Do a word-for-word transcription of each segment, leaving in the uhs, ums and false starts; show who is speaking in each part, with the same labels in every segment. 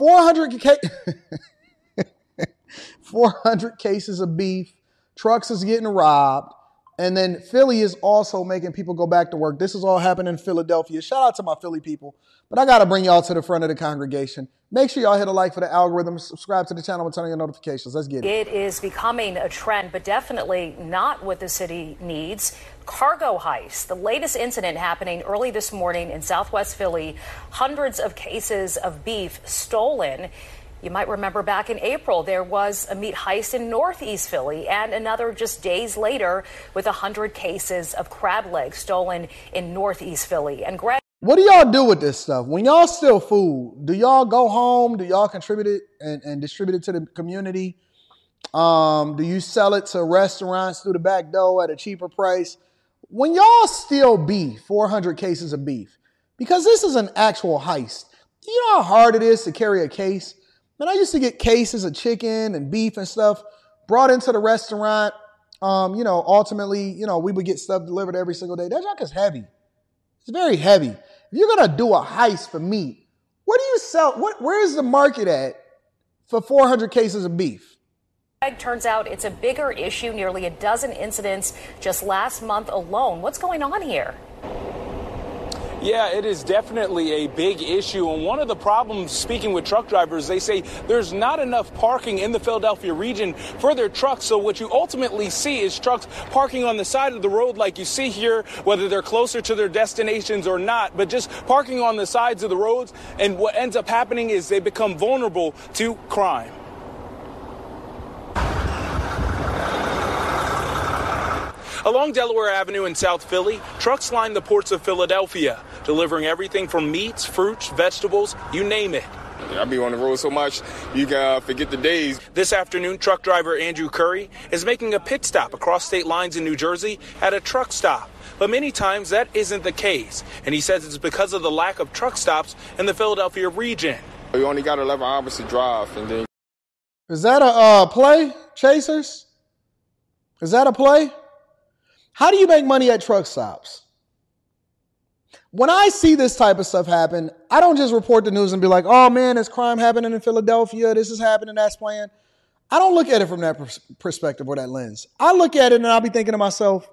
Speaker 1: four hundred, ca- four hundred cases of beef. Trucks is getting robbed. And then Philly is also making people go back to work. This is all happening in Philadelphia. Shout out to my Philly people. But I got to bring y'all to the front of the congregation. Make sure y'all hit a like for the algorithm. Subscribe to the channel and turn on your notifications. Let's get it.
Speaker 2: It is becoming a trend, but definitely not what the city needs. Cargo heist. The latest incident happening early this morning in Southwest Philly. Hundreds of cases of beef stolen. You might remember back in April, there was a meat heist in Northeast Philly and another just days later with one hundred cases of crab legs stolen in Northeast Philly. And Greg,
Speaker 1: what do y'all do with this stuff? When y'all steal food, do y'all go home? Do y'all contribute it and, and distribute it to the community? Um, do you sell it to restaurants through the back door at a cheaper price? When y'all steal beef, four hundred cases of beef, because this is an actual heist, you know how hard it is to carry a case? Man, I used to get cases of chicken and beef and stuff brought into the restaurant. Um, you know, ultimately, you know, we would get stuff delivered every single day. That junk is heavy. It's very heavy. If you're going to do a heist for meat, where do you sell? What, where is the market at for four hundred cases of beef?
Speaker 2: It turns out it's a bigger issue, nearly a dozen incidents just last month alone. What's going on here?
Speaker 3: Yeah, it is definitely a big issue. And one of the problems, speaking with truck drivers, they say there's not enough parking in the Philadelphia region for their trucks. So what you ultimately see is trucks parking on the side of the road like you see here, whether they're closer to their destinations or not, but just parking on the sides of the roads. And what ends up happening is they become vulnerable to crime. Along Delaware Avenue in South Philly, trucks line the ports of Philadelphia, delivering everything from meats, fruits, vegetables, you name it.
Speaker 4: I be on the road so much, you can uh, forget the days.
Speaker 3: This afternoon, truck driver Andrew Curry is making a pit stop across state lines in New Jersey at a truck stop. But many times that isn't the case, and he says it's because of the lack of truck stops in the Philadelphia region.
Speaker 4: We only got eleven hours to drive, and then...
Speaker 1: Is that a uh, play, Chasers? Is that a play? How do you make money at truck stops? When I see this type of stuff happen, I don't just report the news and be like, oh man, there's crime happening in Philadelphia. This is happening, that's playing. I don't look at it from that pers- perspective or that lens. I look at it and I'll be thinking to myself,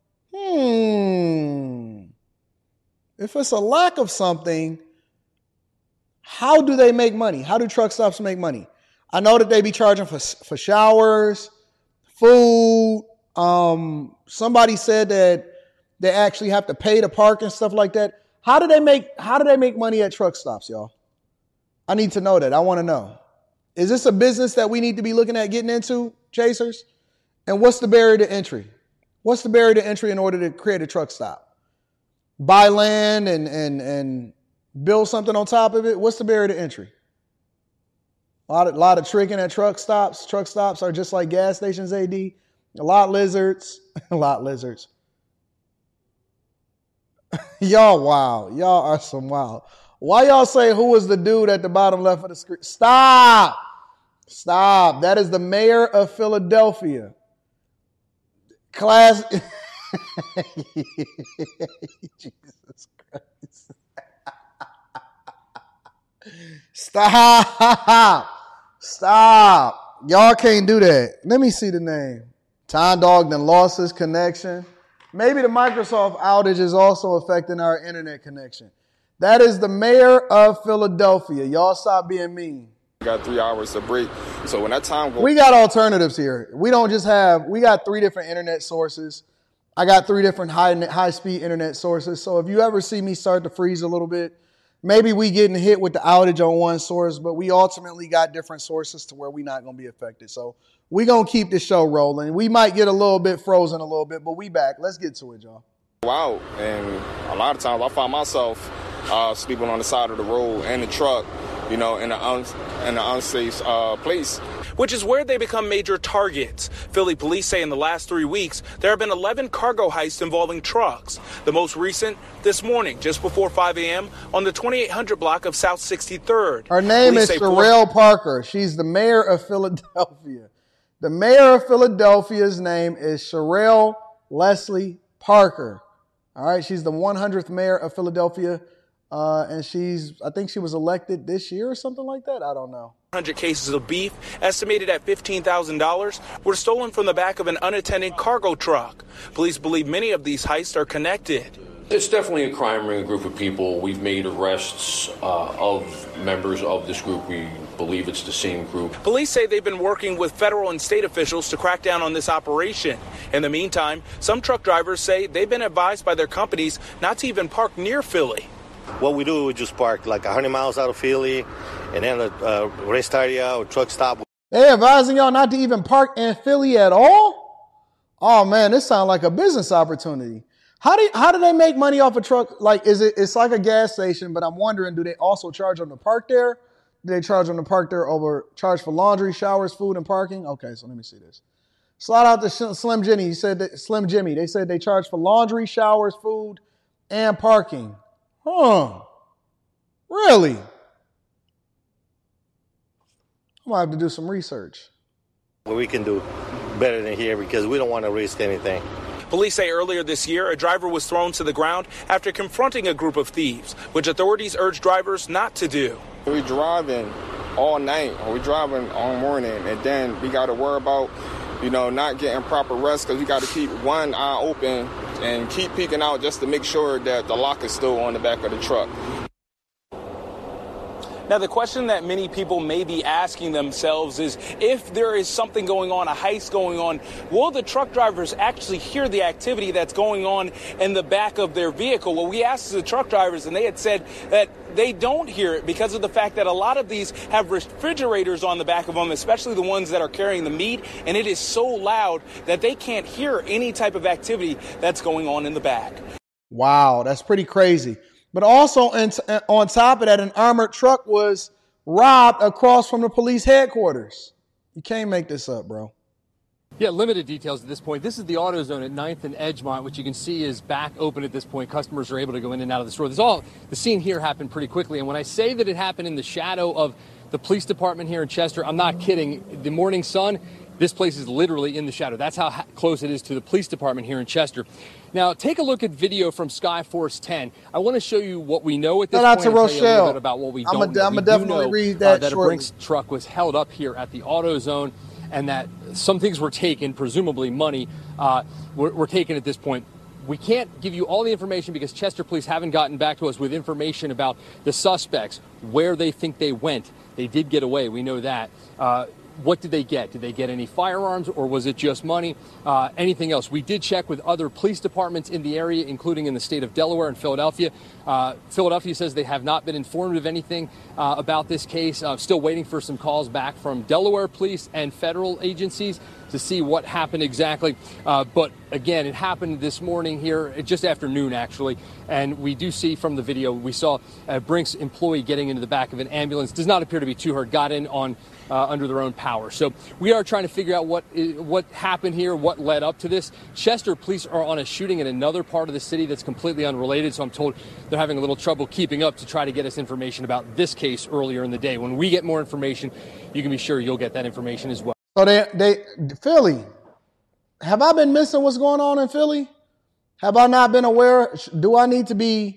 Speaker 1: hmm, if it's a lack of something, how do they make money? How do truck stops make money? I know that they be charging for, for showers, food. Um, somebody said that they actually have to pay to park and stuff like that. How do they make, how do they make money at truck stops, y'all? I need to know that. I want to know. Is this a business that we need to be looking at getting into, Chasers? And what's the barrier to entry? What's the barrier to entry in order to create a truck stop? Buy land and, and, and build something on top of it? What's the barrier to entry? A lot of, lot of tricking at truck stops. Truck stops are just like gas stations, A D. A lot of lizards. A lot of lizards. Y'all wow. Y'all are some wild. Why y'all say who was the dude at the bottom left of the screen? Stop. Stop. That is the mayor of Philadelphia. Class. Jesus Christ. Stop. Stop. Y'all can't do that. Let me see the name. Time Dog then lost his connection. Maybe the Microsoft outage is also affecting our internet connection. That is the mayor of Philadelphia. Y'all stop being mean.
Speaker 4: We got three hours of break. So when that time goes...
Speaker 1: We got alternatives here. We don't just have... We got three different internet sources. I got three different high, high-speed internet sources. So if you ever see me start to freeze a little bit, maybe we getting hit with the outage on one source, but we ultimately got different sources to where we're not going to be affected. So we're going to keep the show rolling. We might get a little bit frozen a little bit, but we back. Let's get to it, y'all.
Speaker 4: Wow. And a lot of times I find myself uh, sleeping on the side of the road and the truck, you know, in an un- in an unsafe uh, place.
Speaker 3: Which is where they become major targets. Philly police say in the last three weeks, there have been eleven cargo heists involving trucks. The most recent this morning, just before five a.m. on the twenty-eight hundred block of South sixty-third.
Speaker 1: Her name police is Sherelle four- Parker. She's the mayor of Philadelphia. The mayor of Philadelphia's name is Sherelle Leslie Parker. All right, she's the one hundredth mayor of Philadelphia. Uh, and she's, I think she was elected this year or something like that. I don't know.
Speaker 3: one hundred cases of beef, estimated at fifteen thousand dollars, were stolen from the back of an unattended cargo truck. Police believe many of these heists are connected.
Speaker 5: It's definitely a crime ring, a group of people. We've made arrests uh, of members of this group. We believe it's the same group.
Speaker 3: Police say they've been working with federal and state officials to crack down on this operation. In the meantime, some truck drivers say they've been advised by their companies not to even park near Philly.
Speaker 6: What we do, we just park like one hundred miles out of Philly, and then a uh, rest area or truck stop.
Speaker 1: They advising y'all not to even park in Philly at all? Oh man, this sounds like a business opportunity. How do how do they make money off a truck? Like, is it? It's like a gas station, but I'm wondering, do they also charge them to park there? Do they charge them to park there over charge for laundry, showers, food, and parking? Okay, so let me see this. Slide out to Slim Jimmy. He said that Slim Jimmy. They said they charge for laundry, showers, food, and parking. Huh? Really? I'm gonna have to do some research.
Speaker 6: Well, we can do better than here because we don't want to risk anything.
Speaker 3: Police say earlier this year, a driver was thrown to the ground after confronting a group of thieves, which authorities urge drivers not to do.
Speaker 4: We driving all night, or we driving all morning, and then we got to worry about, you know, not getting proper rest because we got to keep one eye open and keep peeking out just to make sure that the lock is still on the back of the truck.
Speaker 3: Now, the question that many people may be asking themselves is, if there is something going on, a heist going on, will the truck drivers actually hear the activity that's going on in the back of their vehicle? Well, we asked the truck drivers, and they had said that they don't hear it because of the fact that a lot of these have refrigerators on the back of them, especially the ones that are carrying the meat, and it is so loud that they can't hear any type of activity that's going on in the back.
Speaker 1: Wow, that's pretty crazy. But also, in, on top of that, an armored truck was robbed across from the police headquarters. You can't make this up, bro.
Speaker 7: Yeah, limited details at this point. This is the AutoZone at ninth and Edgemont, which you can see is back open at this point. Customers are able to go in and out of the store. There's all the scene here happened pretty quickly. And when I say that it happened in the shadow of the police department here in Chester, I'm not kidding. The morning sun, this place is literally in the shadow. That's how ha- close it is to the police department here in Chester. Now, take a look at video from Skyforce ten. I want to show you what we know at this
Speaker 1: Shout
Speaker 7: point.
Speaker 1: out to
Speaker 7: I'll tell you a little
Speaker 1: Rochelle.
Speaker 7: bit about what we
Speaker 1: I'm
Speaker 7: don't
Speaker 1: a,
Speaker 7: know.
Speaker 1: I'm
Speaker 7: we
Speaker 1: gonna definitely
Speaker 7: know,
Speaker 1: read that
Speaker 7: uh, that
Speaker 1: shortly.
Speaker 7: a Brinks truck was held up here at the AutoZone, and that some things were taken, presumably money, uh, were, were taken at this point. We can't give you all the information because Chester police haven't gotten back to us with information about the suspects, where they think they went. They did get away. We know that. Uh, What did they get? Did they get any firearms, or was it just money? Uh, anything else? We did check with other police departments in the area, including in the state of Delaware and Philadelphia. Uh, Philadelphia says they have not been informed of anything uh, about this case. Uh, still waiting for some calls back from Delaware police and federal agencies to see what happened exactly. Uh, but again, it happened this morning here, just after noon, actually. And we do see from the video, we saw a Brinks employee getting into the back of an ambulance. Does not appear to be to her, got in on uh, under their own power. So we are trying to figure out what what happened here, what led up to this. Chester police are on a shooting in another part of the city that's completely unrelated. So I'm told they're having a little trouble keeping up to try to get us information about this case earlier in the day. When we get more information, you can be sure you'll get that information as well.
Speaker 1: So they, they, Philly, have I been missing what's going on in Philly? Have I not been aware? Do I need to be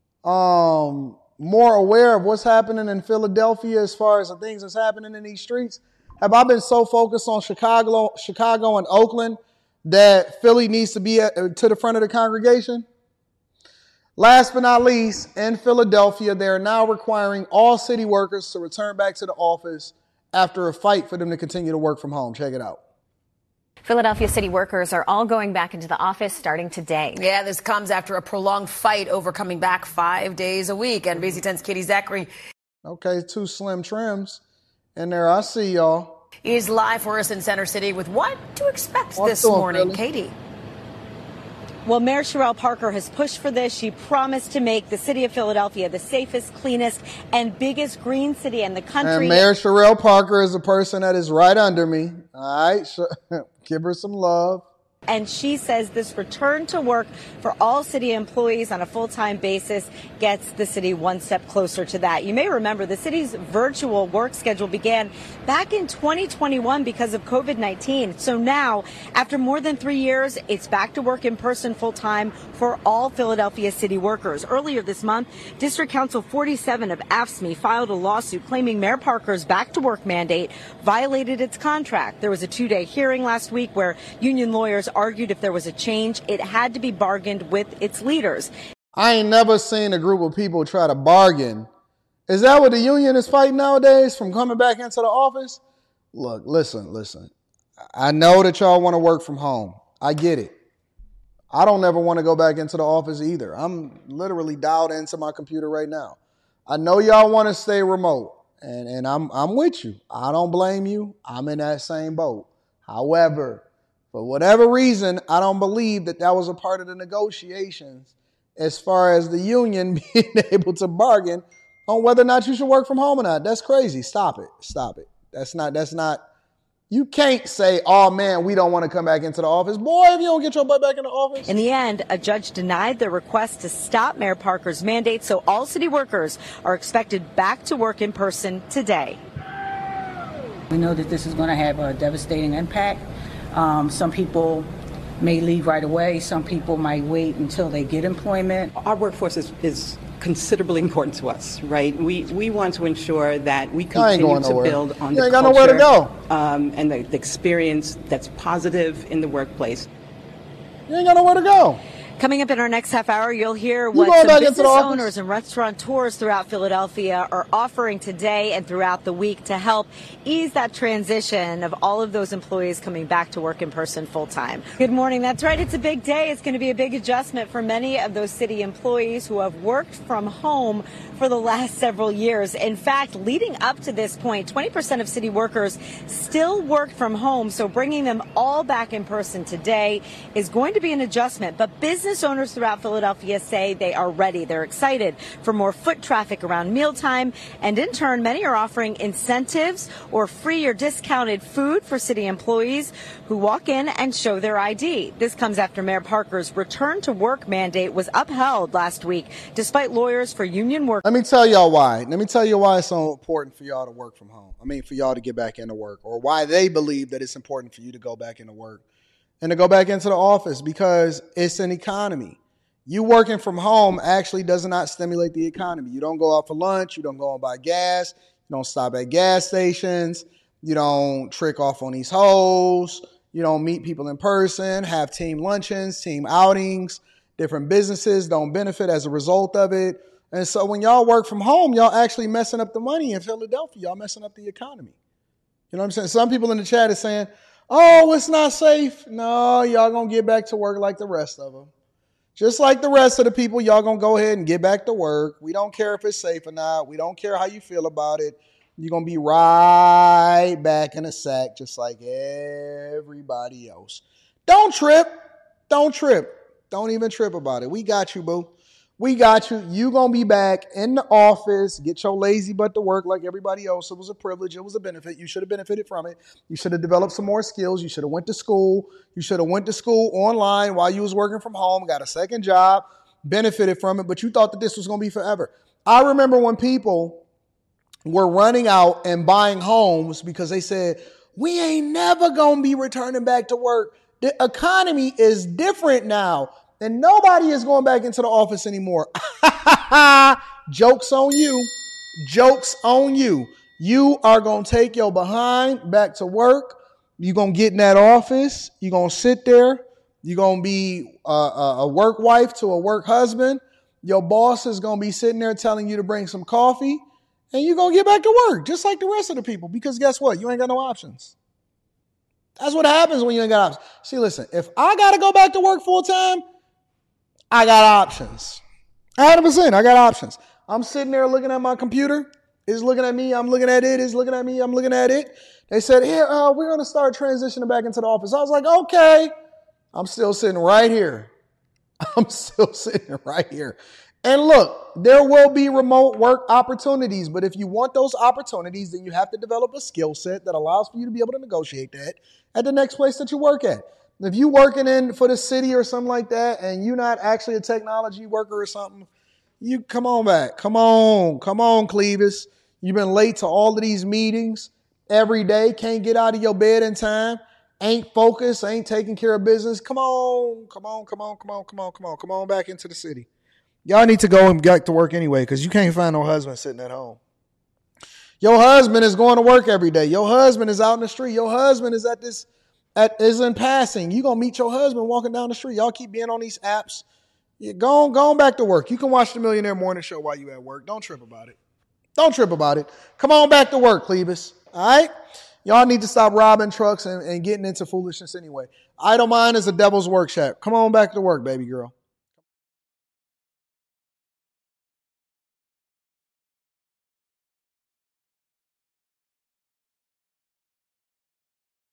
Speaker 1: um, more aware of what's happening in Philadelphia as far as the things that's happening in these streets? Have I been so focused on Chicago, Chicago and Oakland that Philly needs to be at, to the front of the congregation? Last but not least, in Philadelphia, they are now requiring all city workers to return back to the office after a fight for them to continue to work from home. Check it out.
Speaker 8: Philadelphia city workers are all going back into the office starting today.
Speaker 9: Yeah, this comes after a prolonged fight over coming back five days a week. N B C ten's Katie Zachary.
Speaker 1: Okay, two slim trims in there. I see y'all.
Speaker 9: Is live for us in Center City with what to expect
Speaker 1: What's
Speaker 9: this
Speaker 1: doing,
Speaker 9: morning.
Speaker 1: Philly?
Speaker 9: Katie.
Speaker 10: Well, Mayor Sherelle Parker has pushed for this. She promised to make the city of Philadelphia the safest, cleanest, and biggest green city in the country.
Speaker 1: And Mayor Sherelle Parker is the person that is right under me. All right, give her some love.
Speaker 10: And she says this return to work for all city employees on a full-time basis gets the city one step closer to that. You may remember the city's virtual work schedule began back in twenty twenty-one because of COVID nineteen. So now, after more than three years, it's back to work in person full-time for all Philadelphia city workers. Earlier this month, District Council forty-seven of A F S C M E filed a lawsuit claiming Mayor Parker's back-to-work mandate violated its contract. There was a two-day hearing last week where union lawyers argued if there was a change, it had to be bargained with its leaders.
Speaker 1: I ain't never seen a group of people try to bargain. Is that what the union is fighting nowadays, from coming back into the office? Look, listen, listen. I know that y'all want to work from home. I get it. I don't ever want to go back into the office either. I'm literally dialed into my computer right now. I know y'all want to stay remote, and, and I'm I'm with you. I don't blame you. I'm in that same boat. However, for whatever reason, I don't believe that that was a part of the negotiations as far as the union being able to bargain on whether or not you should work from home or not. That's crazy. Stop it. Stop it. That's not, that's not, you can't say, oh man, we don't want to come back into the office. Boy, if you don't get your butt back in the office.
Speaker 10: In the end, a judge denied the request to stop Mayor Parker's mandate, so all city workers are expected back to work in person today.
Speaker 11: We know that this is going to have a devastating impact. Um, some people may leave right away. Some people might wait until they get employment.
Speaker 12: Our workforce is, is considerably important to us, right? We we want to ensure that we continue to build on
Speaker 1: you
Speaker 12: the
Speaker 1: ain't
Speaker 12: culture
Speaker 1: got nowhere to go.
Speaker 12: Um, and the, the experience that's positive in the workplace.
Speaker 1: You ain't got nowhere to go.
Speaker 10: Coming up in our next half hour, you'll hear what
Speaker 1: going
Speaker 10: some
Speaker 1: back into the
Speaker 10: business
Speaker 1: office?
Speaker 10: owners and restaurateurs throughout Philadelphia are offering today and throughout the week to help ease that transition of all of those employees coming back to work in person full time. Good morning. That's right. It's a big day. It's going to be a big adjustment for many of those city employees who have worked from home for the last several years. In fact, leading up to this point, twenty percent of city workers still worked from home. So bringing them all back in person today is going to be an adjustment. But business Business owners throughout Philadelphia say they are ready. They're excited for more foot traffic around mealtime. And in turn, many are offering incentives or free or discounted food for city employees who walk in and show their I D. This comes after Mayor Parker's return to work mandate was upheld last week, despite lawyers for union work.
Speaker 1: Let me tell y'all why. Let me tell you why it's so important for y'all to work from home. I mean, for y'all to get back into work, or why they believe that it's important for you to go back into work and to go back into the office, because it's an economy. You working from home actually does not stimulate the economy. You don't go out for lunch. You don't go and buy gas. You don't stop at gas stations. You don't trick off on these hoes. You don't meet people in person, have team luncheons, team outings. Different businesses don't benefit as a result of it. And so when y'all work from home, y'all actually messing up the money in Philadelphia. Y'all messing up the economy. You know what I'm saying? Some people in the chat are saying, oh, it's not safe. No, y'all going to get back to work like the rest of them. Just like the rest of the people, y'all going to go ahead and get back to work. We don't care if it's safe or not. We don't care how you feel about it. You're going to be right back in a sack just like everybody else. Don't trip. Don't trip. Don't even trip about it. We got you, boo. We got you. You going to be back in the office. Get your lazy butt to work like everybody else. It was a privilege. It was a benefit. You should have benefited from it. You should have developed some more skills. You should have went to school. You should have went to school online while you was working from home, got a second job, benefited from it, but you thought that this was going to be forever. I remember when people were running out and buying homes because they said, we ain't never going to be returning back to work. The economy is different now. And nobody is going back into the office anymore. Joke's on you. Joke's on you. You are going to take your behind back to work. You're going to get in that office. You're going to sit there. You're going to be a, a work wife to a work husband. Your boss is going to be sitting there telling you to bring some coffee. And you're going to get back to work just like the rest of the people. Because guess what? You ain't got no options. That's what happens when you ain't got options. See, listen, if I got to go back to work full time, I got options. one hundred percent, I got options. I'm sitting there looking at my computer. It's looking at me. I'm looking at it. It's looking at me. I'm looking at it. They said, here, uh, we're going to start transitioning back into the office. I was like, okay. I'm still sitting right here. I'm still sitting right here. And look, there will be remote work opportunities. But if you want those opportunities, then you have to develop a skill set that allows for you to be able to negotiate that at the next place that you work at. If you working in for the city or something like that and you're not actually a technology worker or something, you come on back. Come on. Come on, Clevis. You've been late to all of these meetings every day. Can't get out of your bed in time. Ain't focused. Ain't taking care of business. Come on. Come on. Come on. Come on. Come on. Come on. Come on back into the city. Y'all need to go and get to work anyway because you can't find no husband sitting at home. Your husband is going to work every day. Your husband is out in the street. Your husband is at this At, is in passing. You're going to meet your husband walking down the street. Y'all keep being on these apps. Yeah, go on, go on back to work. You can watch the Millionaire Morning Show while you at work. Don't trip about it. Don't trip about it. Come on back to work, Clevis. All right? Y'all need to stop robbing trucks and, and getting into foolishness anyway. Idle mind is a devil's workshop. Come on back to work, baby girl.